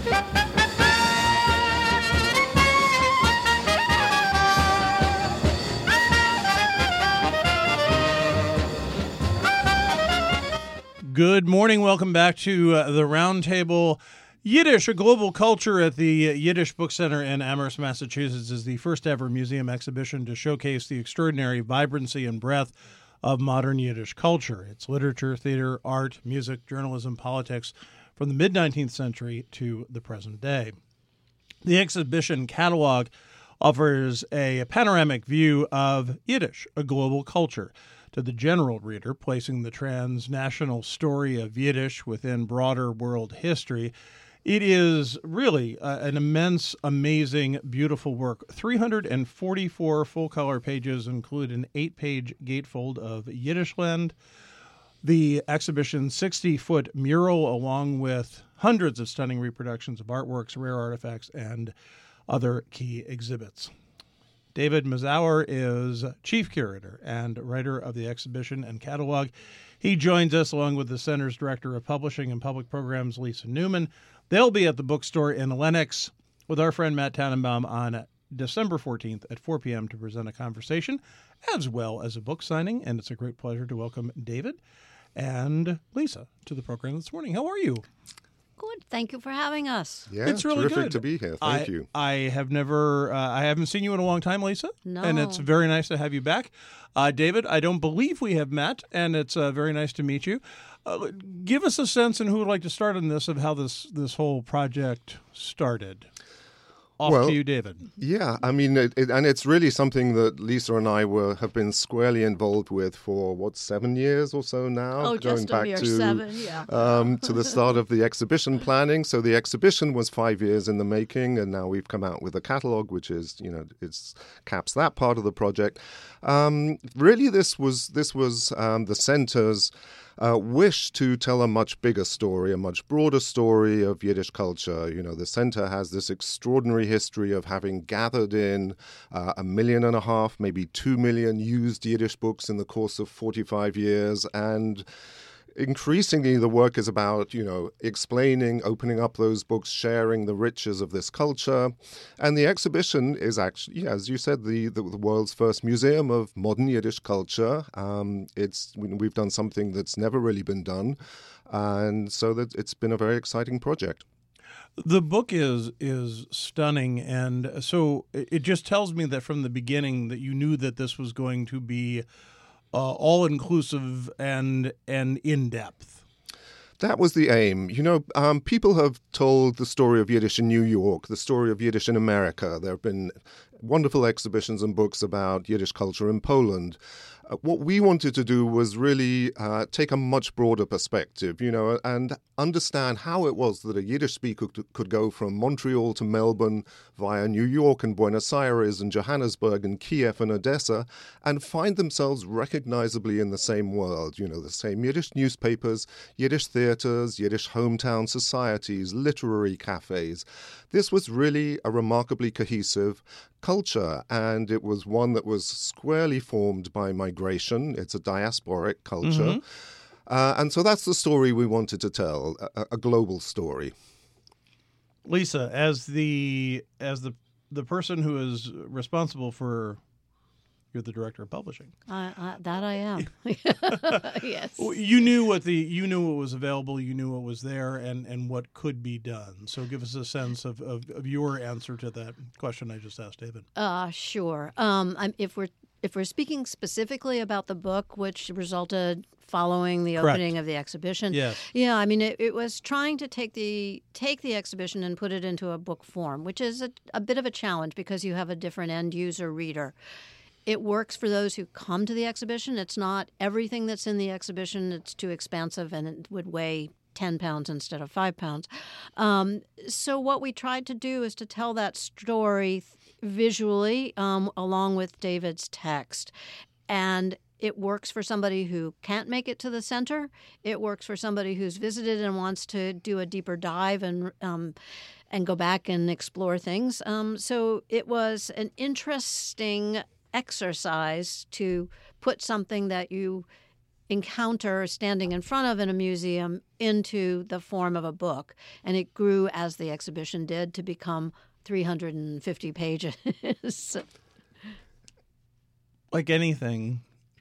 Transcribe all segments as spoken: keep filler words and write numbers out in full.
Good morning. Welcome back to uh, the Roundtable. Yiddish, a global culture at the Yiddish Book Center in Amherst, Massachusetts, is the first ever museum exhibition to showcase the extraordinary vibrancy and breadth of modern Yiddish culture. It's literature, theater, art, music, journalism, politics from the mid-nineteenth century to the present day. The exhibition catalog offers a panoramic view of Yiddish, a global culture, to the general reader, placing the transnational story of Yiddish within broader world history. It is really uh, an immense, amazing, beautiful work. three hundred forty-four full-color pages include an eight-page gatefold of Yiddishland. The exhibition's sixty-foot mural, along with hundreds of stunning reproductions of artworks, rare artifacts, and other key exhibits. David Mazower is chief curator and writer of the exhibition and catalog. He joins us along with the Center's director of publishing and public programs, Lisa Newman. They'll be at the bookstore in Lenox with our friend Matt Tannenbaum on December fourteenth at four p.m. to present a conversation as well as a book signing. And it's a great pleasure to welcome David and Lisa to the program this morning. How are you? Good. Thank you for having us. Yeah, it's really terrific good to be here. Thank I, you. I have never, uh, I haven't seen you in a long time, Lisa. No. And it's very nice to have you back. Uh, David, I don't believe we have met, and it's uh, very nice to meet you. Uh, give us a sense, and who would like to start on this, of how this, this whole project started. Off well, to you, David. Yeah, I mean, it, it, and it's really something that Lisa and I were have been squarely involved with for, what, seven years or so now? Oh, going just a back mere to, seven, yeah. um, to the start of the exhibition planning. So the exhibition was five years in the making, and now we've come out with a catalogue, which is, you know, it's caps that part of the project. Um, really, this was, this was um, the center's Uh, wish to tell a much bigger story, a much broader story of Yiddish culture. You know, the center has this extraordinary history of having gathered in uh, a million and a half, maybe two million used Yiddish books in the course of forty-five years. And increasingly, the work is about, you know, explaining, opening up those books, sharing the riches of this culture. And the exhibition is actually, yeah, as you said, the, the, the world's first museum of modern Yiddish culture. Um, it's we've done something that's never really been done. And so that it's been a very exciting project. The book is is stunning, and so it just tells me that from the beginning that you knew that this was going to be Uh, all-inclusive and and in-depth. That was the aim. You know, um, people have told the story of Yiddish in New York, the story of Yiddish in America. There have been wonderful exhibitions and books about Yiddish culture in Poland. Uh, what we wanted to do was really uh, take a much broader perspective, you know, and understand how it was that a Yiddish speaker could, could go from Montreal to Melbourne via New York and Buenos Aires and Johannesburg and Kiev and Odessa and find themselves recognizably in the same world, you know, the same Yiddish newspapers, Yiddish theaters, Yiddish hometown societies, literary cafes. This was really a remarkably cohesive culture, and it was one that was squarely formed by migration. It's a diasporic culture. Mm-hmm. Uh, and so that's the story we wanted to tell, a, a global story. Lisa, as the as the the person who is responsible for, you're the director of publishing. Uh, uh, that I am. Yes. You knew what the you knew what was available. You knew what was there, and, and what could be done. So give us a sense of, of, of your answer to that question I just asked David. Uh, sure. Um, I'm, if we're if we're speaking specifically about the book, which resulted following the Correct. opening of the exhibition, yes. yeah, I mean, it, it was trying to take the take the exhibition and put it into a book form, which is a, a bit of a challenge because you have a different end user reader. It works for those who come to the exhibition. It's not everything that's in the exhibition. It's too expansive and it would weigh ten pounds instead of five pounds. Um, so what we tried to do is to tell that story visually um, along with David's text. And it works for somebody who can't make it to the center. It works for somebody who's visited and wants to do a deeper dive and um, and go back and explore things. Um, so it was an interesting exercise to put something that you encounter standing in front of in a museum into the form of a book. And it grew as the exhibition did to become three hundred fifty pages. Like anything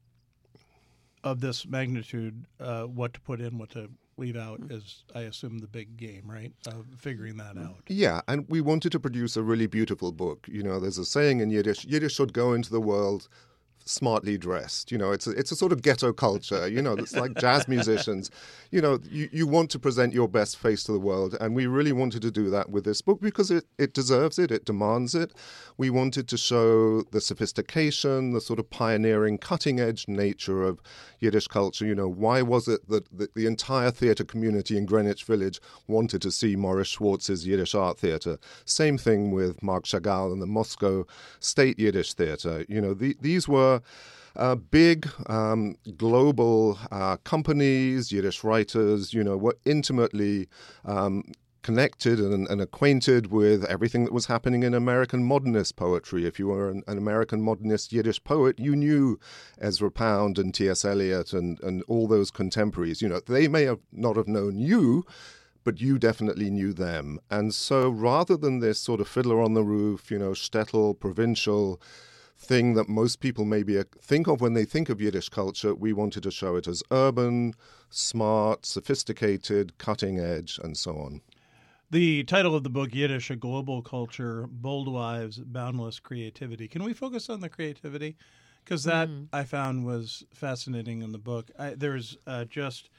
of this magnitude, uh, what to put in, what to leave out is, I assume, the big game, right? Uh, figuring that out. Yeah, and we wanted to produce a really beautiful book. You know, there's a saying in Yiddish, Yiddish should go into the world smartly dressed. You know, it's a, it's a sort of ghetto culture. You know, it's like jazz musicians. You know, you, you want to present your best face to the world, and we really wanted to do that with this book because it, it deserves it, it demands it. We wanted to show the sophistication, the sort of pioneering, cutting-edge nature of Yiddish culture. You know, why was it that the, the entire theatre community in Greenwich Village wanted to see Morris Schwartz's Yiddish Art Theatre? Same thing with Marc Chagall and the Moscow State Yiddish Theatre. You know, the, these were Uh, big um, global uh, companies, Yiddish writers, you know, were intimately um, connected and, and acquainted with everything that was happening in American modernist poetry. If you were an, an American modernist Yiddish poet, you knew Ezra Pound and T S Eliot and, and all those contemporaries. You know, they may have not have known you, but you definitely knew them. And so rather than this sort of Fiddler on the Roof, you know, shtetl, provincial thing that most people maybe think of when they think of Yiddish culture, we wanted to show it as urban, smart, sophisticated, cutting edge, and so on. The title of the book, Yiddish, A Global Culture, Bold Wives, Boundless Creativity. Can we focus on the creativity? Because that, mm. I found, was fascinating in the book. I, there's uh, just,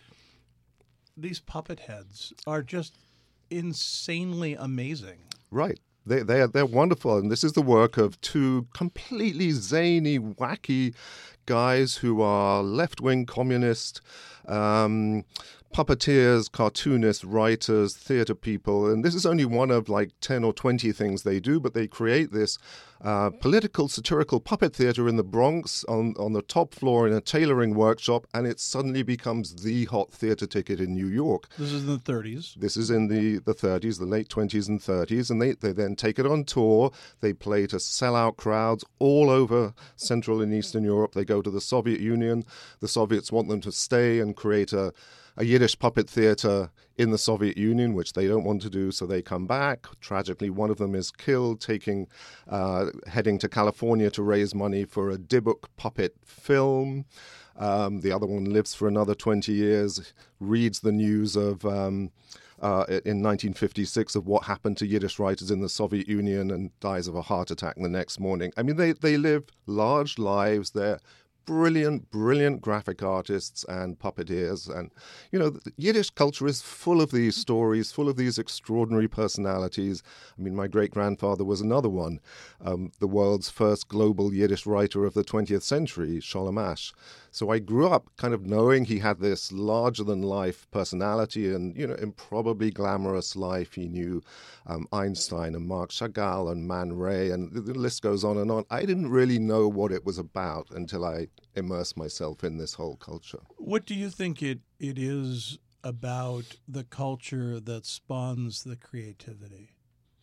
these puppet heads are just insanely amazing. Right. They, they are, they're wonderful, and this is the work of two completely zany, wacky guys who are left-wing communist um, puppeteers, cartoonists, writers, theater people, and this is only one of like ten or twenty things they do, but they create this uh, political, satirical puppet theater in the Bronx on, on the top floor in a tailoring workshop, and it suddenly becomes the hot theater ticket in New York. This is in the thirties. This is in the, the thirties, the late twenties and thirties, and they, they then take it on tour. They play to sellout crowds all over Central and Eastern Europe. They go to the Soviet Union. The Soviets want them to stay and create a a Yiddish puppet theater in the Soviet Union, which they don't want to do, so they come back. Tragically, one of them is killed, taking, uh, heading to California to raise money for a Dybbuk puppet film. Um, the other one lives for another twenty years, reads the news of um, uh, in nineteen fifty-six of what happened to Yiddish writers in the Soviet Union and dies of a heart attack the next morning. I mean, they, they live large lives. They're brilliant, brilliant graphic artists and puppeteers. And, you know, the Yiddish culture is full of these stories, full of these extraordinary personalities. I mean, my great-grandfather was another one, um, the world's first global Yiddish writer of the twentieth century, Sholem Asch. So I grew up kind of knowing he had this larger-than-life personality and, you know, improbably glamorous life. He knew um, Einstein and Marc Chagall and Man Ray, and the list goes on and on. I didn't really know what it was about until I immersed myself in this whole culture. What do you think it, it is about the culture that spawns the creativity?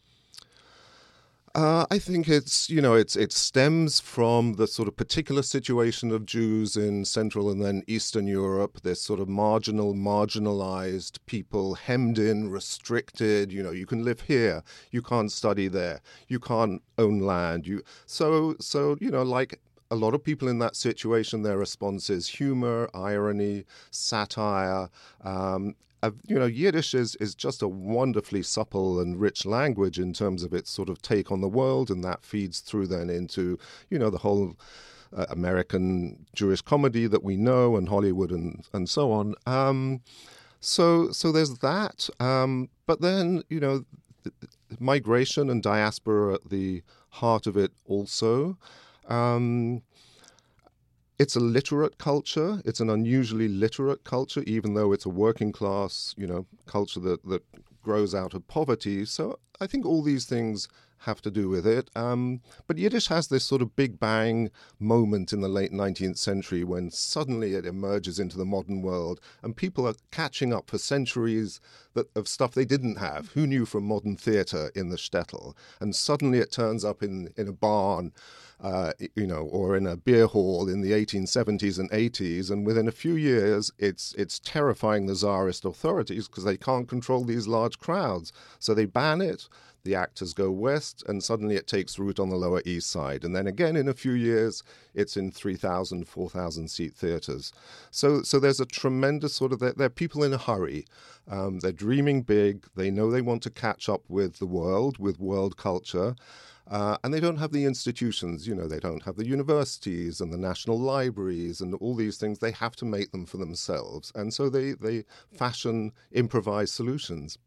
Uh, I think it's, you know, it's it stems from the sort of particular situation of Jews in Central and then Eastern Europe, this sort of marginal, marginalized people, hemmed in, restricted. You know, you can live here, you can't study there, you can't own land. You so so you know, like a lot of people in that situation, their response is humor, irony, satire. Um, Uh, you know, Yiddish is, is just a wonderfully supple and rich language in terms of its sort of take on the world, and that feeds through then into, you know, the whole uh, American Jewish comedy that we know and Hollywood and, and so on. Um, so so there's that. Um, but then, you know, the, the migration and diaspora at the heart of it also. Um It's a literate culture. It's an unusually literate culture, even though it's a working class, you know, culture that, that grows out of poverty. So I think all these things have to do with it. Um, but Yiddish has this sort of big bang moment in the late nineteenth century when suddenly it emerges into the modern world and people are catching up for centuries that, of stuff they didn't have. Who knew from modern theatre in the shtetl? And suddenly it turns up in, in a barn, uh, you know, or in a beer hall in the eighteen seventies and eighties. And within a few years, it's, it's terrifying the Tsarist authorities because they can't control these large crowds. So they ban it. The actors go west, and suddenly it takes root on the Lower East Side. And then again, in a few years, it's in three thousand, four thousand seat theaters. So so there's a tremendous sort of, they're, they're people in a hurry. Um, they're dreaming big. They know they want to catch up with the world, with world culture. Uh, and they don't have the institutions, you know, they don't have the universities and the national libraries and all these things. They have to make them for themselves. And so they, they fashion improvised solutions.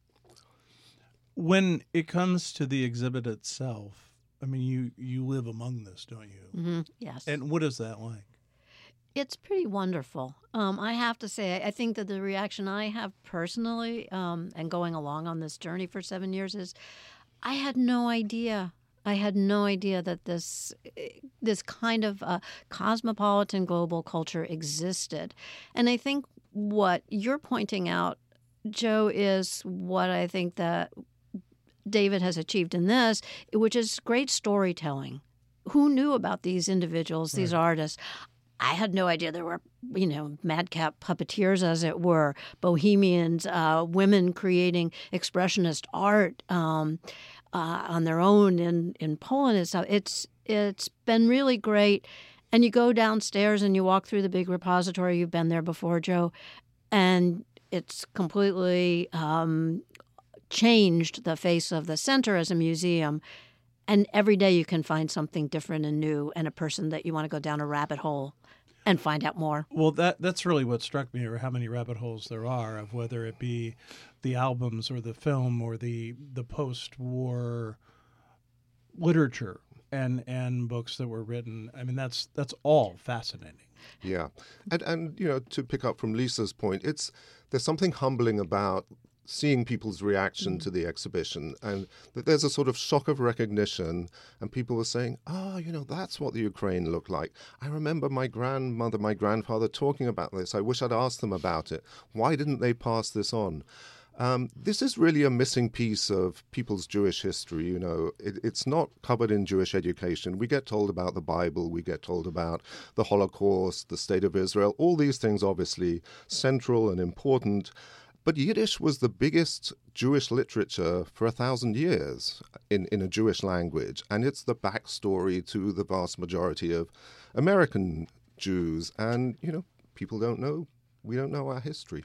When it comes to the exhibit itself, I mean, you, you live among this, don't you? Mm-hmm. Yes. And what is that like? It's pretty wonderful. Um, I have to say, I think that the reaction I have personally, um, and going along on this journey for seven years, is I had no idea. I had no idea that this this kind of uh, cosmopolitan global culture existed. And I think what you're pointing out, Joe, is what I think that David has achieved in this, which is great storytelling. Who knew about these individuals, these right. artists? I had no idea there were, you know, madcap puppeteers, as it were, bohemians, uh, women creating expressionist art um, uh, on their own in, in Poland and stuff. It's it's been really great. And you go downstairs and you walk through the big repository. You've been there before, Joe, and it's completely um, changed the face of the center as a museum. And every day you can find something different and new and a person that you want to go down a rabbit hole and find out more. Well, that that's really what struck me, or how many rabbit holes there are, of whether it be the albums or the film or the the post-war literature and and books that were written. I mean, that's that's all fascinating. Yeah. And, and you know, to pick up from Lisa's point, it's there's something humbling about seeing people's reaction mm. to the exhibition, and that there's a sort of shock of recognition, and people were saying, oh, you know, that's what the Ukraine looked like. I remember my grandmother, my grandfather talking about this. I wish I'd asked them about it. Why didn't they pass this on? Um, this is really a missing piece of people's Jewish history. You know, it, it's not covered in Jewish education. We get told about the Bible. We get told about the Holocaust, the State of Israel, all these things obviously central and important. But Yiddish was the biggest Jewish literature for a thousand years in, in a Jewish language. And it's the backstory to the vast majority of American Jews. And, you know, people don't know. We don't know our history.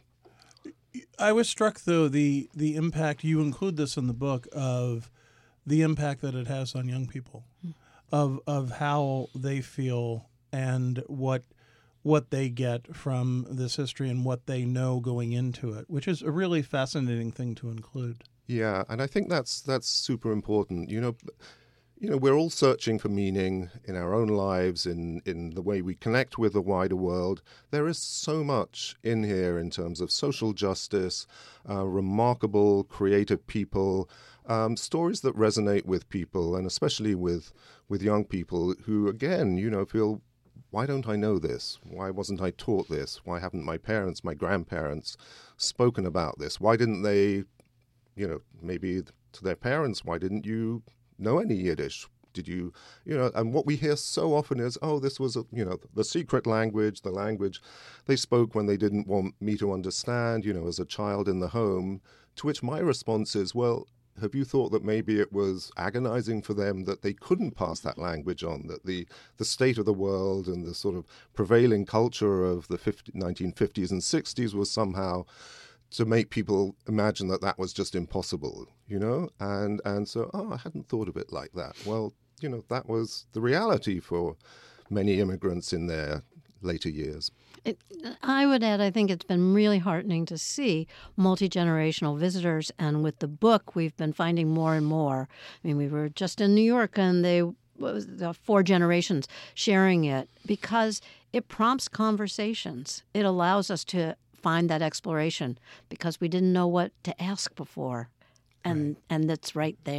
I was struck, though, the, the impact, you include this in the book, of the impact that it has on young people, mm. of of how they feel and what what they get from this history and what they know going into it, which is a really fascinating thing to include. Yeah, and I think that's that's super important. You know, you know, we're all searching for meaning in our own lives, in, in the way we connect with the wider world. There is so much in here in terms of social justice, uh, remarkable, creative people, um, stories that resonate with people, and especially with with young people who, again, you know, feel, why don't I know this? Why wasn't I taught this? Why haven't my parents, my grandparents spoken about this? Why didn't they, you know, maybe to their parents, why didn't you know any Yiddish? Did you, you know, and what we hear so often is, oh, this was, a, you know, the secret language, the language they spoke when they didn't want me to understand, you know, as a child in the home. To which my response is, well, have you thought that maybe it was agonizing for them that they couldn't pass that language on, that the, the state of the world and the sort of prevailing culture of the nineteen fifties and sixties was somehow to make people imagine that that was just impossible, you know? And and so, oh, I hadn't thought of it like that. Well, you know, that was the reality for many immigrants in their later years. It, I would add, I think it's been really heartening to see multi-generational visitors, and with the book, we've been finding more and more. I mean, we were just in New York, and they was the four generations sharing it, because it prompts conversations. It allows us to find that exploration, because we didn't know what to ask before, and right. and that's right there.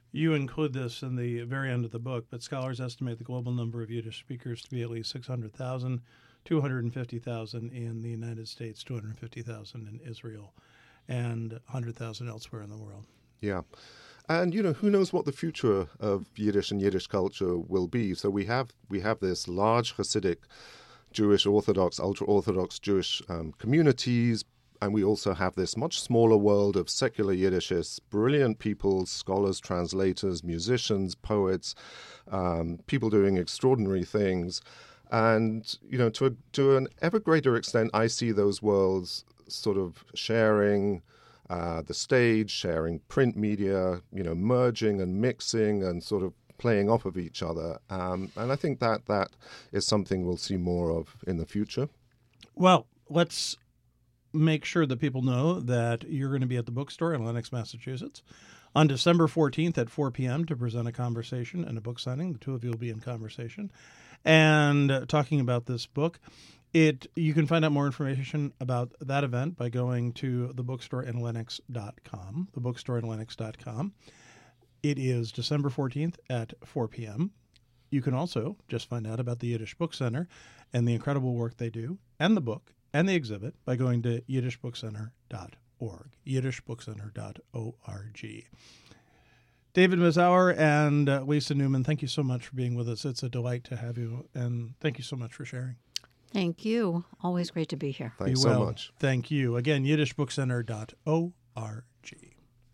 You include this in the very end of the book, but scholars estimate the global number of Yiddish speakers to be at least six hundred thousand, two hundred fifty thousand in the United States, two hundred fifty thousand in Israel, and one hundred thousand elsewhere in the world. Yeah. And, you know, who knows what the future of Yiddish and Yiddish culture will be. So we have we have this large Hasidic, Jewish Orthodox, ultra-Orthodox Jewish um, communities, and we also have this much smaller world of secular Yiddishists, brilliant people, scholars, translators, musicians, poets, um, people doing extraordinary things. And, you know, to, a, to an ever greater extent, I see those worlds sort of sharing uh, the stage, sharing print media, you know, merging and mixing and sort of playing off of each other. Um, and I think that that is something we'll see more of in the future. Well, let's make sure that people know that you're going to be at the bookstore in Lenox, Massachusetts on December fourteenth at four p.m. to present a conversation and a book signing. The two of you will be in conversation and uh, talking about this book. It you can find out more information about that event by going to the bookstore in Lenox dot com, the bookstore in Lenox dot com. It is December fourteenth at four p.m. You can also just find out about the Yiddish Book Center and the incredible work they do, and the book, and the exhibit by going to yiddish book center dot org, yiddish book center dot org. David Mazower and uh, Lisa Newman, thank you so much for being with us. It's a delight to have you, and thank you so much for sharing. Thank you. Always great to be here. Thanks Be well. so much. Thank you. Again, yiddish book center dot org.